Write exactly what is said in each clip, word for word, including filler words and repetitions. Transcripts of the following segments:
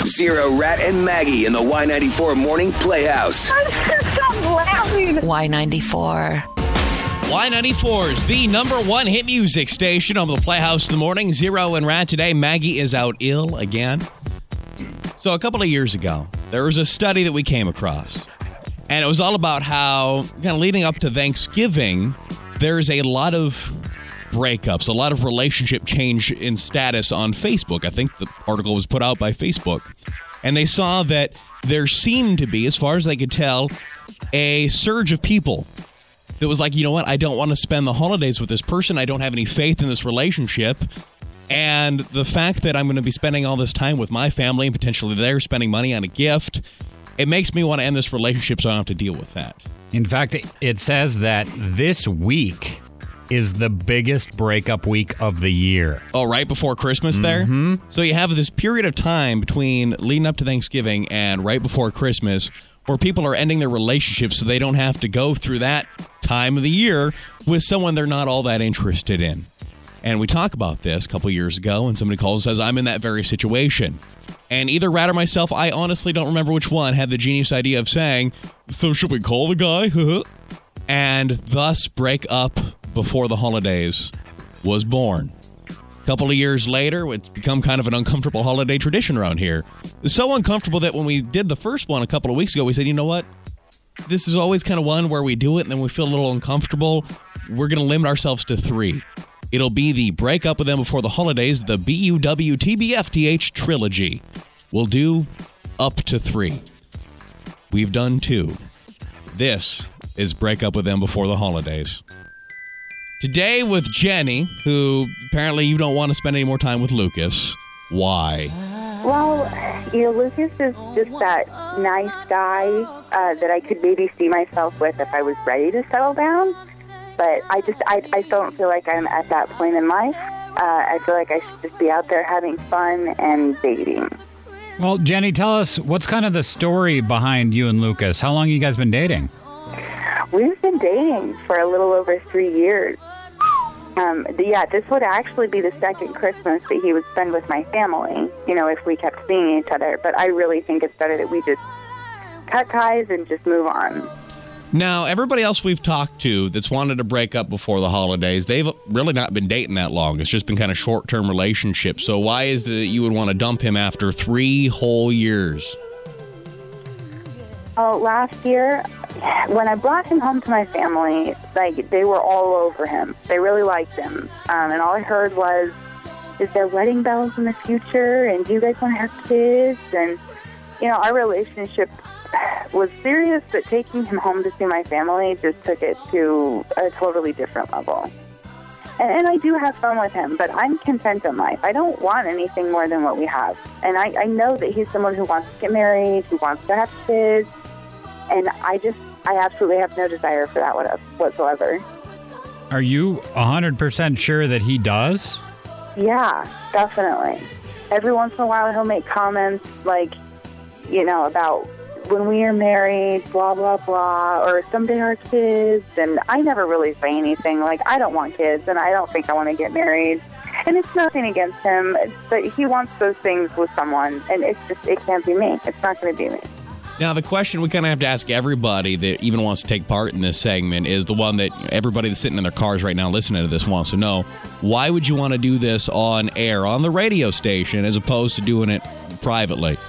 Zero, Rat, and Maggie in the Y ninety-four Morning Playhouse. I'm just stop laughing. Y ninety-four. Y ninety-four is the number one hit music station on the Playhouse in the morning. Zero and Rat today. Maggie is out ill again. So a couple of years ago, there was a study that we came across. And it was all about how, kind of leading up to Thanksgiving, there's a lot of breakups, a lot of relationship change in status on Facebook. I think the article was put out by Facebook. And they saw that there seemed to be, as far as they could tell, a surge of people that was like, you know what, I don't want to spend the holidays with this person. I don't have any faith in this relationship. And the fact that I'm going to be spending all this time with my family and potentially they're spending money on a gift, it makes me want to end this relationship so I don't have to deal with that. In fact, it says that this week is the biggest breakup week of the year. Oh, right before Christmas there? Mm-hmm. So you have this period of time between leading up to Thanksgiving and right before Christmas where people are ending their relationships so they don't have to go through that time of the year with someone they're not all that interested in. And we talked about this a couple years ago, and somebody calls and says, I'm in that very situation. And either Rat or myself, I honestly don't remember which one, had the genius idea of saying, so should we call the guy? And thus break up before the holidays was born. A couple of years later, it's become kind of an uncomfortable holiday tradition around here. It's so uncomfortable that when we did the first one a couple of weeks ago, we said, you know what? This is always kind of one where we do it and then we feel a little uncomfortable. We're going to limit ourselves to three. It'll be the break up with them before the holidays, the B U W T B F T H trilogy. We'll do up to three. We've done two. This is break up with them before the holidays. Today with Jenny, who apparently you don't want to spend any more time with Lucas. Why? Well, you know, Lucas is just that nice guy uh, that I could maybe see myself with if I was ready to settle down. But I just, I, I don't feel like I'm at that point in life. Uh, I feel like I should just be out there having fun and dating. Well, Jenny, tell us, what's kind of the story behind you and Lucas? How long have you guys been dating? We've been dating for a little over three years. Um, yeah, this would actually be the second Christmas that he would spend with my family, you know, if we kept seeing each other. But I really think it's better that we just cut ties and just move on. Now, everybody else we've talked to that's wanted to break up before the holidays, they've really not been dating that long. It's just been kind of short-term relationships. So why is it that you would want to dump him after three whole years? Oh, last year, when I brought him home to my family, like, they were all over him. They really liked him. Um, and all I heard was, is there wedding bells in the future? And do you guys want to have kids? And, you know, our relationship was serious, but taking him home to see my family just took it to a totally different level. And, and I do have fun with him, but I'm content in life. I don't want anything more than what we have. And I, I know that he's someone who wants to get married, who wants to have kids, and I just, I absolutely have no desire for that whatsoever. Are you one hundred percent sure that he does? Yeah, definitely. Every once in a while he'll make comments like, you know, about when we are married, blah, blah, blah, or someday our kids, and I never really say anything like, I don't want kids, and I don't think I want to get married. And it's nothing against him, but he wants those things with someone, and it's just, it can't be me. It's not going to be me. Now, the question we kind of have to ask everybody that even wants to take part in this segment is the one that everybody that's sitting in their cars right now listening to this wants to know. Why would you want to do this on air, on the radio station, as opposed to doing it privately?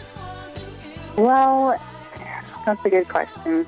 Well, that's a good question.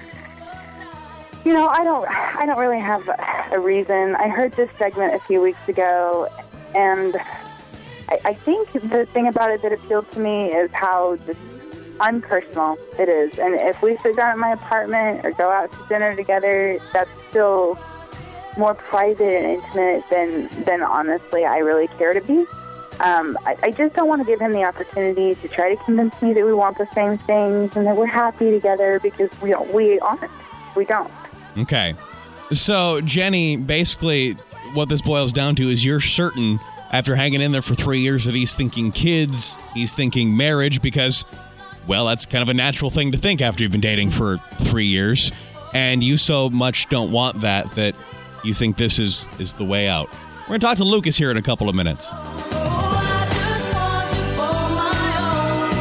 You know, I don't I don't really have a reason. I heard this segment a few weeks ago, and I, I think the thing about it that appealed to me is how just unpersonal it is. And if we sit down at my apartment or go out to dinner together, that's still more private and intimate than, than honestly I really care to be. Um, I, I just don't want to give him the opportunity to try to convince me that we want the same things and that we're happy together, because we don't, we aren't. We don't. Okay. So, Jenny, basically what this boils down to is you're certain after hanging in there for three years that he's thinking kids, he's thinking marriage, because, well, that's kind of a natural thing to think after you've been dating for three years. And you so much don't want that that you think this is, is the way out. We're going to talk to Lucas here in a couple of minutes.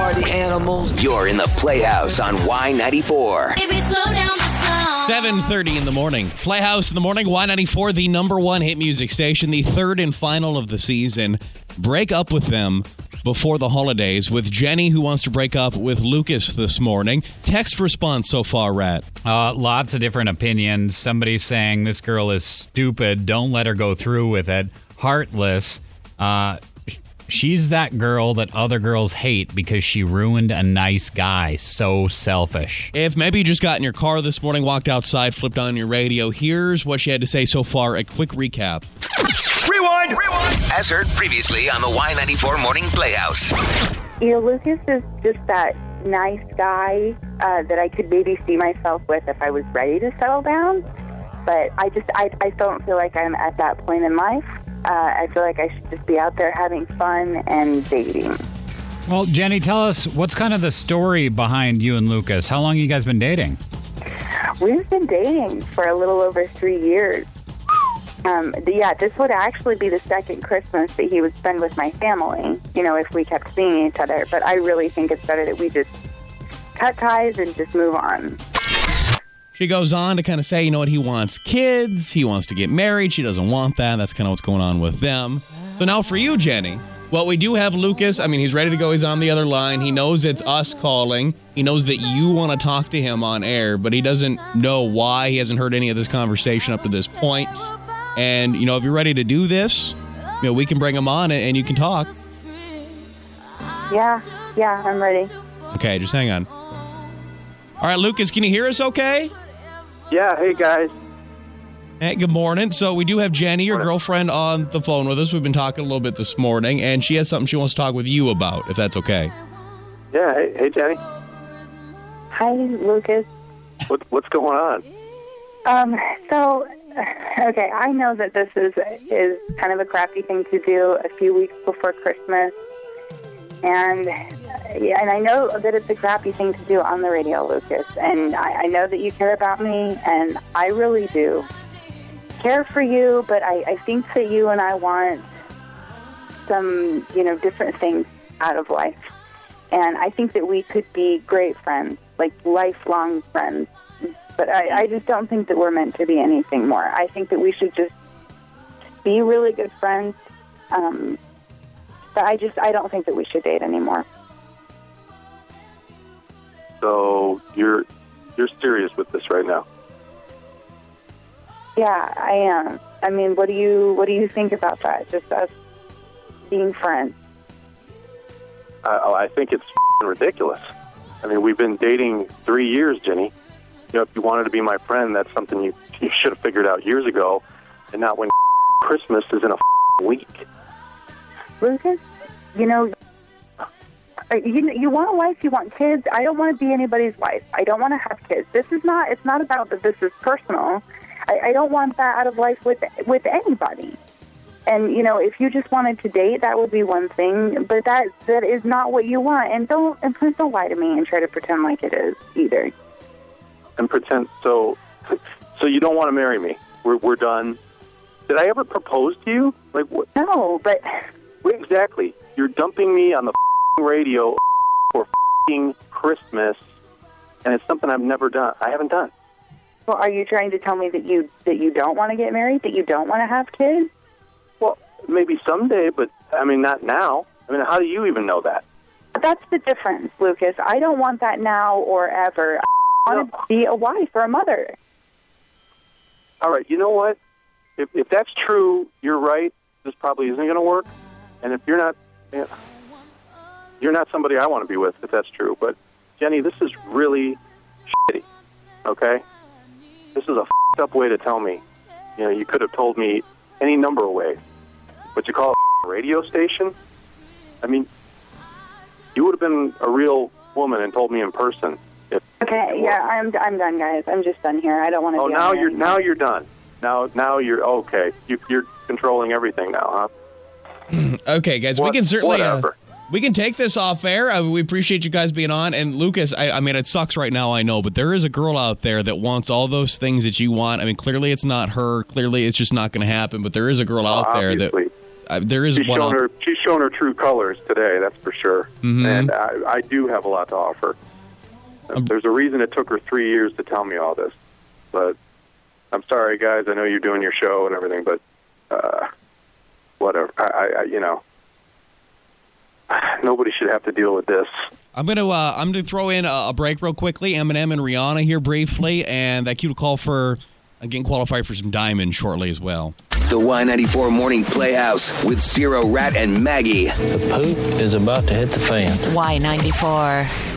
party animals. You're in the Playhouse on Y ninety-four. Baby, slow down the song. seven thirty in the morning. Playhouse in the morning, Y ninety-four, the number one hit music station, the third and final of the season. Break up with them before the holidays with Jenny, who wants to break up with Lucas this morning. Text response so far, Rat. Uh, lots of different opinions. Somebody saying this girl is stupid. Don't let her go through with it. Heartless. Uh, sh- she's that girl that other girls hate because she ruined a nice guy. So selfish. If maybe you just got in your car this morning, walked outside, flipped on your radio, here's what she had to say so far. A quick recap. Rewind! Rewind! As heard previously on the Y ninety-four Morning Playhouse. You know, Lucas is just that nice guy uh, that I could maybe see myself with if I was ready to settle down. But I just, I, I don't feel like I'm at that point in life. Uh, I feel like I should just be out there having fun and dating. Well, Jenny, tell us, what's kind of the story behind you and Lucas? How long have you guys been dating? We've been dating for a little over three years. Um, yeah, this would actually be the second Christmas that he would spend with my family, you know, if we kept seeing each other. But I really think it's better that we just cut ties and just move on. She goes on to kind of say, you know what, he wants kids, he wants to get married, she doesn't want that, that's kind of what's going on with them. So now for you, Jenny, well, we do have Lucas, I mean, he's ready to go, he's on the other line, he knows it's us calling, he knows that you want to talk to him on air, but he doesn't know why, he hasn't heard any of this conversation up to this point. And, you know, if you're ready to do this, you know, we can bring him on and you can talk. Yeah, yeah, I'm ready. Okay, just hang on. All right, Lucas, can you hear us okay? Yeah, hey guys. Hey, good morning. So we do have Jenny, your girlfriend, on the phone with us. We've been talking a little bit this morning, and she has something she wants to talk with you about, if that's okay. Yeah, hey, hey Jenny. Hi, Lucas. What, what's going on? Um, so, okay, I know that this is is kind of a crappy thing to do a few weeks before Christmas. And yeah, and I know that it's a crappy thing to do on the radio, Lucas. And I, I know that you care about me, and I really do care for you. But I, I think that you and I want some, you know, different things out of life. And I think that we could be great friends, like lifelong friends. But I, I just don't think that we're meant to be anything more. I think that we should just be really good friends. Um, but I just, I don't think that we should date anymore. So you're you're serious with this right now? Yeah, I am. I mean, what do you what do you think about that? Just us being friends. I, I think it's ridiculous. I mean, we've been dating three years, Jenny. You know, if you wanted to be my friend, that's something you you should have figured out years ago, and not when Christmas is in a week. Lucas, you know, you you want a wife, you want kids. I don't want to be anybody's wife. I don't want to have kids. This is not. It's not about that. This is personal. I, I don't want that out of life with with anybody. And you know, if you just wanted to date, that would be one thing. But that that is not what you want. And don't and please don't lie to me and try to pretend like it is either. And pretend so. So you don't want to marry me? We're we're done. Did I ever propose to you? Like what? No, but Wait, exactly. You're dumping me on the radio for Christmas, and it's something I've never done. I haven't done. Well, are you trying to tell me that you that you don't want to get married, that you don't want to have kids? Well, maybe someday, but I mean, not now. I mean, how do you even know that? That's the difference, Lucas. I don't want that now or ever. I want No. to be a wife or a mother. All right, you know what? If if that's true, you're right. This probably isn't going to work. And if you're not, you're not somebody I want to be with, if that's true. But Jenny, this is really shitty. Okay, this is a f***ed up way to tell me. You know, you could have told me any number of ways, but you call it a radio station. I mean, you would have been a real woman and told me in person. If Okay, yeah, I'm I'm done, guys. I'm just done here. I don't want to. Oh, be now on you're there now you're done. Now now you're okay. You, you're controlling everything now, huh? Okay, guys, What- we can certainly uh, whatever. we can take this off air. Uh, we appreciate you guys being on. And Lucas, I, I mean, it sucks right now, I know, but there is a girl out there that wants all those things that you want. I mean, clearly it's not her. Clearly it's just not going to happen. But there is a girl out there that Obviously. uh, there is she's one. shown I'll- her she's shown her true colors today. That's for sure. Mhm. And I, I do have a lot to offer. Um, There's a reason it took her three years to tell me all this, but I'm sorry, guys. I know you're doing your show and everything, but uh, whatever. I, I, I, you know, nobody should have to deal with this. I'm gonna uh, I'm gonna throw in a, a break real quickly. Eminem and Rihanna here briefly, and that cue to call for uh, getting qualified for some diamonds shortly as well. The Y ninety-four Morning Playhouse with Zero, Rat, and Maggie. The poop is about to hit the fan. Y ninety-four.